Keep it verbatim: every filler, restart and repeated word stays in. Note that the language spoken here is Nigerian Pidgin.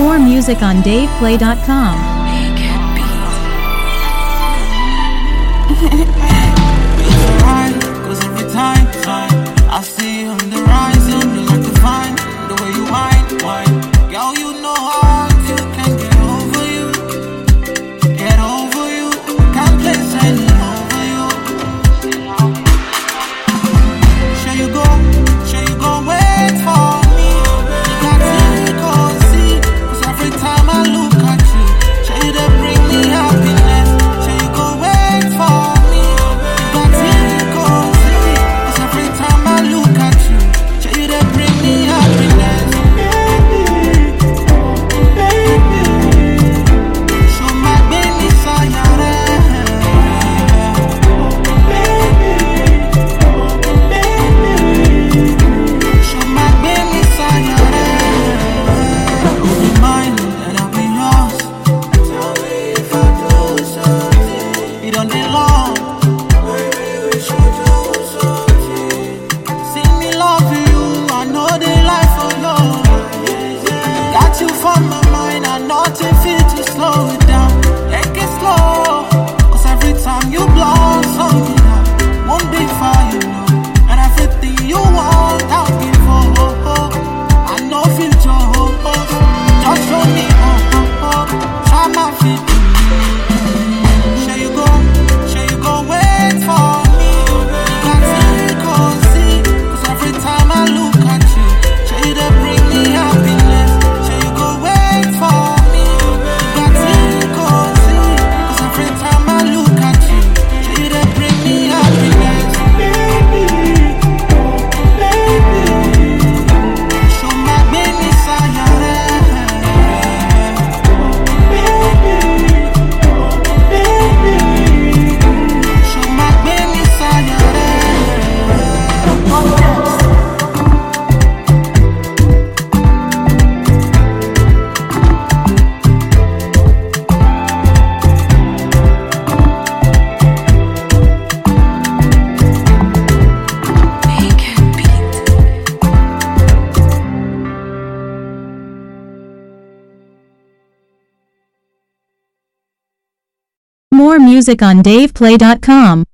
More music on dave play dot com. Cause every time, time I see you on the horizon, you like to find the way you whine, whine. Girl, you know how you can get over you, get over you. Can't place any over you. Shall you go, shall you go wait for me? You got to go see. Cause every time I look at you, shall you they bring me happiness? Shall you go wait for me? You got to go see. Cause every time I look at you, shall you they bring me happiness? Show my baby sayare. Show my baby sayare. You'll be mine and I'll be yours. Tell me if I do something. You don't need long. Maybe we should do something. See me love you, I know the life of love. Got you from my mind, I nothing fit to slow it down. Take it slow, cause every time you blow something out, won't be for you know. And everything you want, I'll give for. I know future, just show me, oh, oh, oh. Try my feet. Shall you go, shall you go wait for me? Got to go see, cause every time I look at you, shall you they bring me happiness? Shall you go wait for me? Got to go see, cause every time I look at you, shall you they bring me happiness? Show my baby sayare. Show my baby sayare. More music on dave play dot com.